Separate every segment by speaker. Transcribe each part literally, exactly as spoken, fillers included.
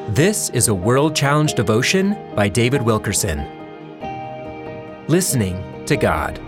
Speaker 1: This is a World Challenge devotion by David Wilkerson. Listening to God.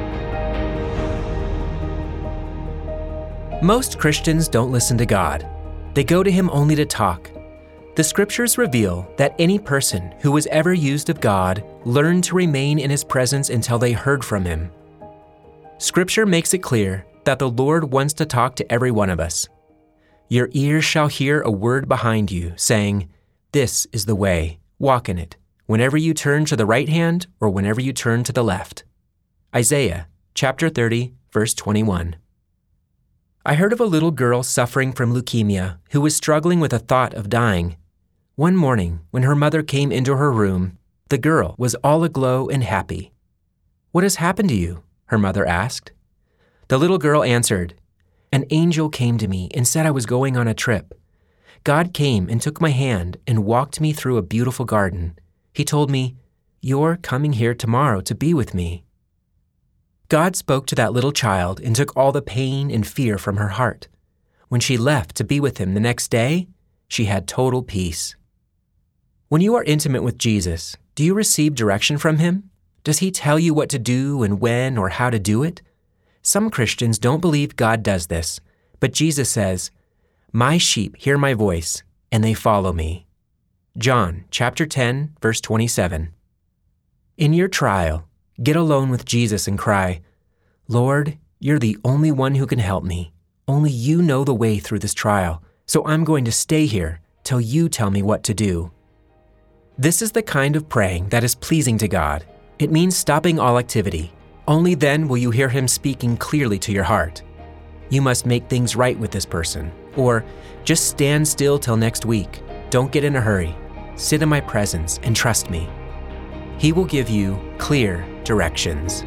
Speaker 1: Most Christians don't listen to God. They go to Him only to talk. The Scriptures reveal that any person who was ever used of God learned to remain in His presence until they heard from Him. Scripture makes it clear that the Lord wants to talk to every one of us. Your ears shall hear a word behind you, saying, "This is the way, walk in it, whenever you turn to the right hand or whenever you turn to the left." Isaiah chapter thirty, verse twenty-one. I heard of a little girl suffering from leukemia who was struggling with a thought of dying. One morning, when her mother came into her room, the girl was all aglow and happy. "What has happened to you?" her mother asked. The little girl answered, "An angel came to me and said I was going on a trip. God came and took my hand and walked me through a beautiful garden. He told me, 'You're coming here tomorrow to be with me.'" God spoke to that little child and took all the pain and fear from her heart. When she left to be with Him the next day, she had total peace. When you are intimate with Jesus, do you receive direction from Him? Does He tell you what to do and when or how to do it? Some Christians don't believe God does this, but Jesus says, "My sheep hear my voice, and they follow me." John chapter ten, verse twenty-seven. In your trial, get alone with Jesus and cry, "Lord, you're the only one who can help me. Only you know the way through this trial, so I'm going to stay here till you tell me what to do." This is the kind of praying that is pleasing to God. It means stopping all activity. Only then will you hear Him speaking clearly to your heart. You must make things right with this person, or just stand still till next week. Don't get in a hurry. Sit in my presence and trust me. He will give you clear directions.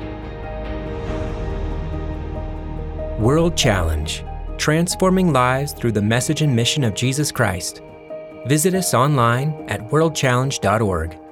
Speaker 1: World Challenge, transforming lives through the message and mission of Jesus Christ. Visit us online at world challenge dot org.